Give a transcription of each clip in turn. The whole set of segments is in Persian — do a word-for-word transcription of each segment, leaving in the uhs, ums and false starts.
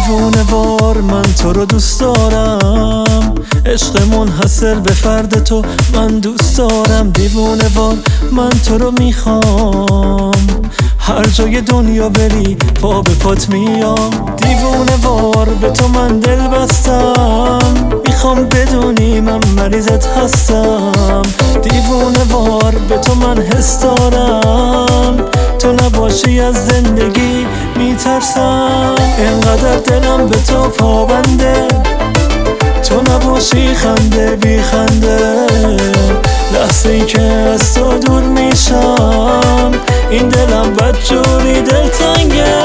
دیوونه وار من تو رو دوست دارم، عشق منحصر به فرد تو من دوست دارم. دیوونه وار من تو رو میخوام، هر جای دنیا بری پا به پات میام. دیوونه وار به تو من دل بستم، میخوام بدونی من مریضت هستم. دیوونه وار به تو من حس دارم، تو نباشی از زندگی میترسم. اینقدر دلم به تو پابنده، تو نباشی خنده بی خنده. لحظه ای که از تو دور میشم، این دلم بدجوری دلتنگه.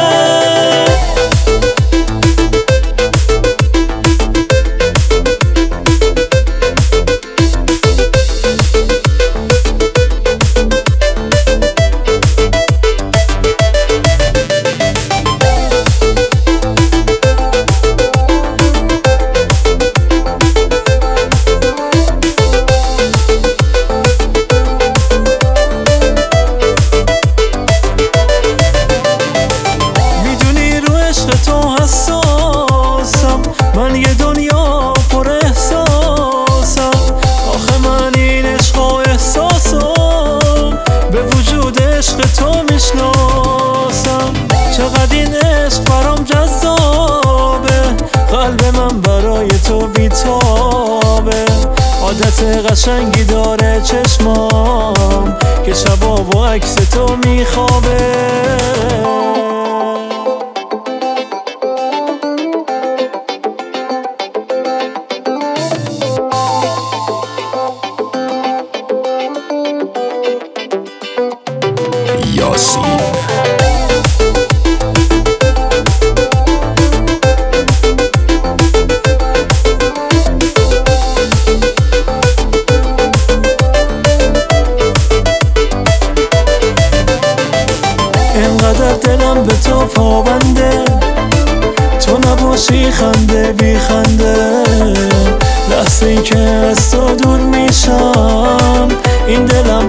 من یه دنیا پر احساسم، آخه من این عشق و احساسم به وجود عشق تو میشناسم. چقدر این عشق برام جذابه، قلب من برای تو بیتابه. عادت قشنگی داره چشمام که شبا با عکس تو میخوابه. یاسین اینقدر دلم به تو پابنده، تو نباشی خنده بی خنده. لحظه ای که از تو دور میشم، این دلم